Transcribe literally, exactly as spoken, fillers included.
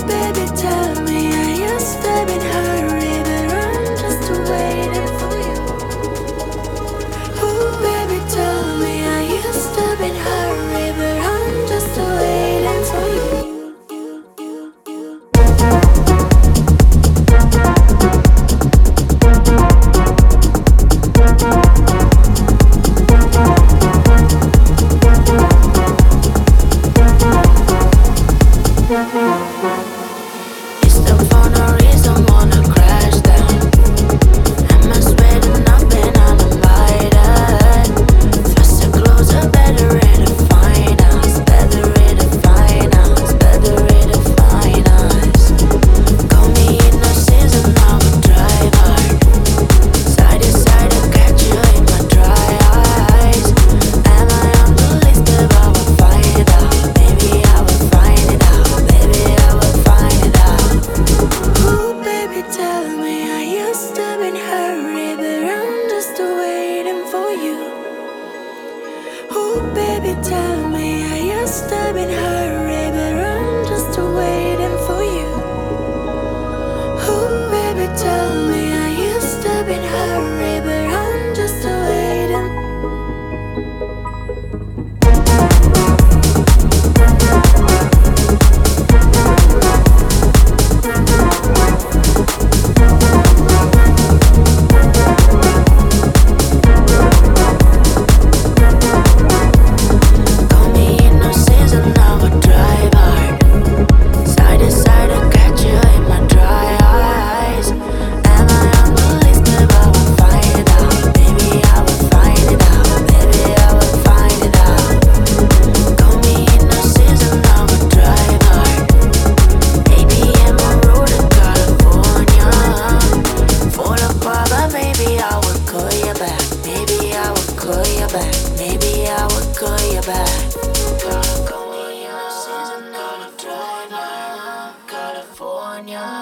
baby, tell me, are you still in hurry? But I'm just waiting for you. Ooh, baby, tell me, are you still in hurry? But I'm just waiting for you. Baby, tell me, are you still in hurry? But I'm just waiting for you. Ooh, baby, tell me, are you still in hurry? But I'm just waiting. Maybe I would call you back. Gotta go in a season, gotta drive out California.